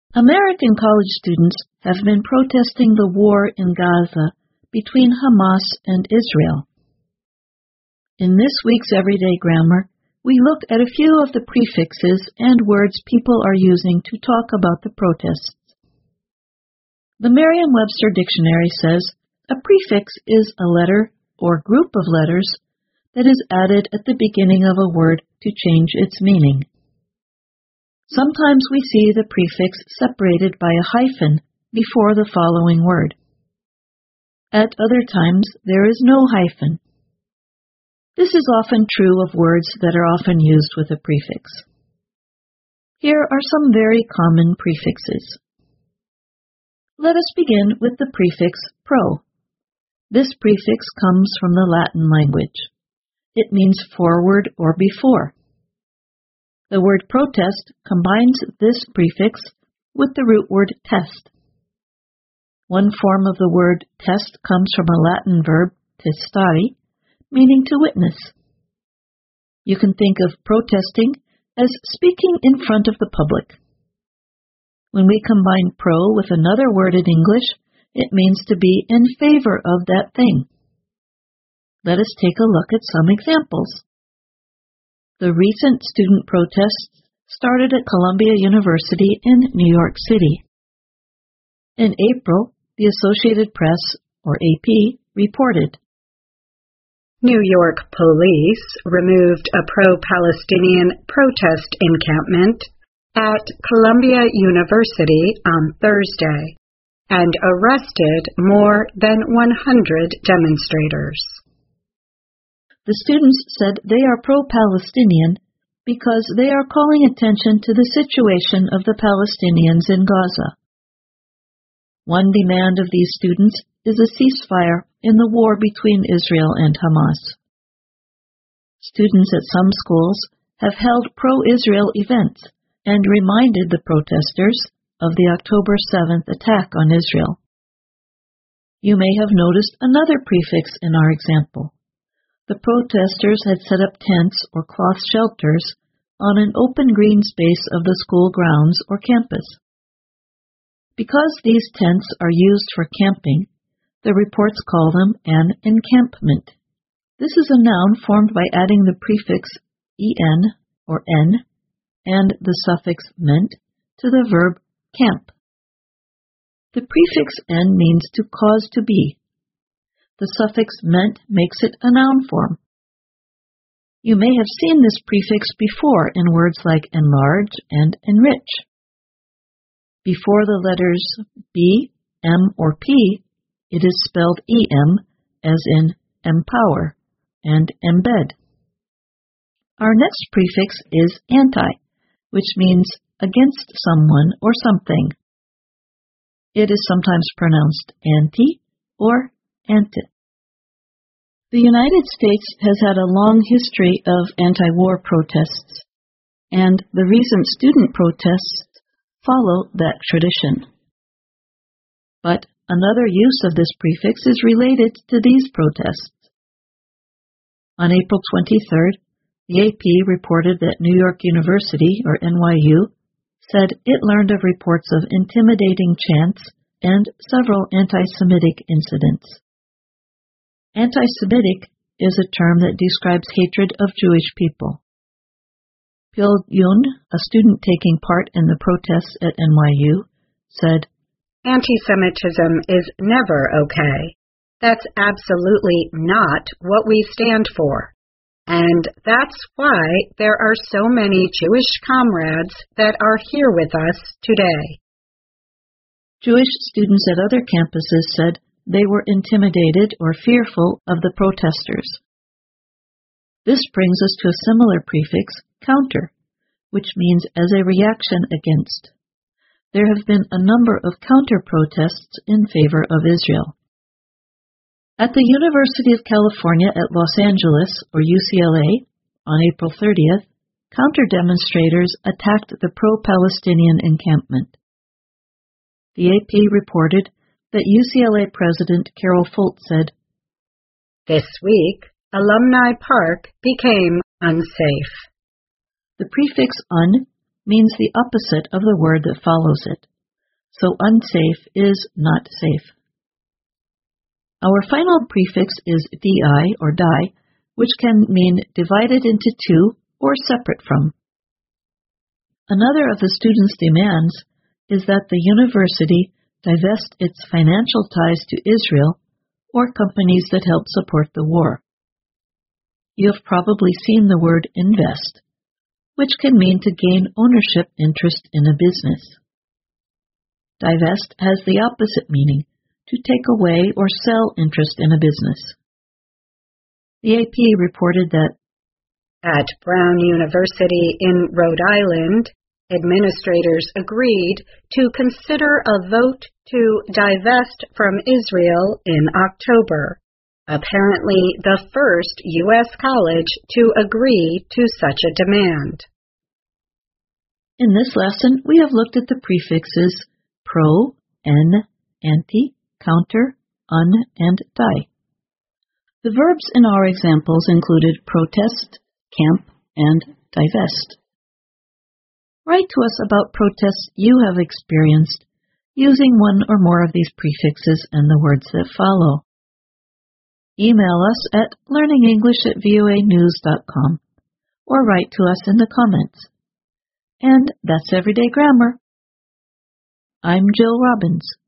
American college students have been protesting the war in Gaza between Hamas and Israel. In this week's Everyday Grammar, we look at a few of the prefixes and words people are using to talk about the protests. The Merriam-Webster Dictionary says a prefix is a letter or group of letters that is added at the beginning of a word to change its meaning. Sometimes we see the prefix separated by a hyphen before the following word. At other times, there is no hyphen. This is often true of words that are often used with a prefix. Here are some very common prefixes. Let us begin with the prefix pro. This prefix comes from the Latin language. It means forward or before. The word protest combines this prefix with the root word test. One form of the word test comes from a Latin verb, testare, meaning to witness. You can think of protesting as speaking in front of the public. When we combine pro with another word in English, it means to be in favor of that thing. Let us take a look at some examples. The recent student protests started at Columbia University in New York City. In April, the Associated Press, or AP, reported, New York police removed a pro-Palestinian protest encampment at Columbia University on Thursday and arrested more than 100 demonstrators. The students said they are pro-Palestinian because they are calling attention to the situation of the Palestinians in Gaza. One demand of these students is a ceasefire in the war between Israel and Hamas. Students at some schools have held pro-Israel events and reminded the protesters of the October 7th attack on Israel. You may have noticed another prefix in our example. The protesters had set up tents or cloth shelters on an open green space of the school grounds or campus. Because these tents are used for camping, the reports call them an encampment. This is a noun formed by adding the prefix en or n and the suffix ment to the verb camp. The prefix n means to cause to be. The suffix ment makes it a noun form. You may have seen this prefix before in words like enlarge and enrich. Before the letters B, M, or P, it is spelled EM, as in empower, and embed. Our next prefix is anti, which means against someone or something. It is sometimes pronounced anti or anti. The United States has had a long history of anti-war protests, and the recent student protests follow that tradition. But another use of this prefix is related to these protests. On April 23rd, the AP reported that New York University, or NYU, said it learned of reports of intimidating chants and several anti-Semitic incidents. Anti-Semitic is a term that describes hatred of Jewish people. Pyo Yoon, a student taking part in the protests at NYU, said, Anti-Semitism is never okay. That's absolutely not what we stand for. And that's why there are so many Jewish comrades that are here with us today. Jewish students at other campuses said they were intimidated or fearful of the protesters. This brings us to a similar prefix, counter, which means as a reaction against. There have been a number of counter-protests in favor of Israel. At the University of California at Los Angeles, or UCLA, on April 30th, counter-demonstrators attacked the pro-Palestinian encampment. The AP reported that UCLA President Carol Folt said, This week, Alumni Park became unsafe. The prefix un means the opposite of the word that follows it. so unsafe is not safe. Our final prefix is di or die, which can mean divided into two or separate from. Another of the students' demands is that the university divest its financial ties to Israel or companies that help support the war. You have probably seen the word invest, which can mean to gain ownership interest in a business. Divest has the opposite meaning, to take away or sell interest in a business. The AP reported that at Brown University in Rhode Island, administrators agreed to consider a vote to divest from Israel in October, apparently the first U.S. college to agree to such a demand. In this lesson, we have looked at the prefixes pro, en, anti, counter, un, and die. The verbs in our examples included protest, camp, and divest. Write to us about protests you have experienced using one or more of these prefixes and the words that follow. Email us at learningenglish@voanews.com or write to us in the comments. And that's Everyday Grammar. I'm Jill Robbins.